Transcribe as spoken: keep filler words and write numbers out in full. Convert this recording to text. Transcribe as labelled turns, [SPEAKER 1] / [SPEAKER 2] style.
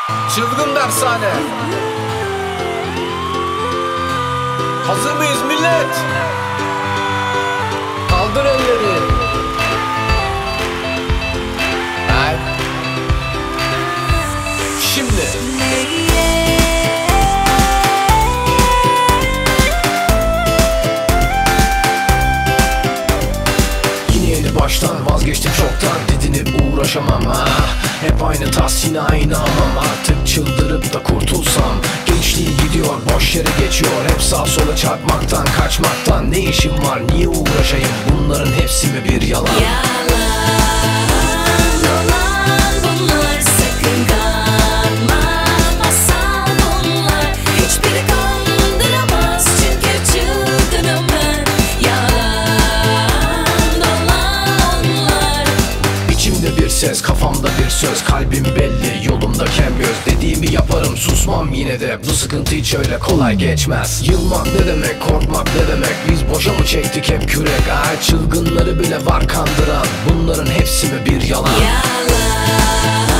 [SPEAKER 1] Çılgın dershane. Hazır mıyız millet? Kaldır elleri. Hay. Şimdi. Yine yeni baştan vazgeçtim çoktan, didinip uğraşamam ha. Hep aynı tas yine aynı amam, artık çıldırıp da kurtulsam. Gençliği gidiyor boş yere geçiyor, hep sağ sola çarpmaktan kaçmaktan. Ne işim var niye uğraşayım, bunların hepsi mi bir yalan?
[SPEAKER 2] Yalan olan bunlar, sakın kanma, masal bunlar. Hiçbiri kandıramaz çünkü çılgınım ben. Yalan olan onlar.
[SPEAKER 1] İçimde bir ses, kafamda bir söz, kalbim belli, yolumda kem göz. Dediğimi yaparım, susmam yine de, bu sıkıntı hiç öyle kolay geçmez. Yılmak ne demek, korkmak ne demek, biz boşa mı çektik hep kürek? Ay, çılgınları bile var kandıran, bunların hepsi mi bir yalan?
[SPEAKER 2] Yalan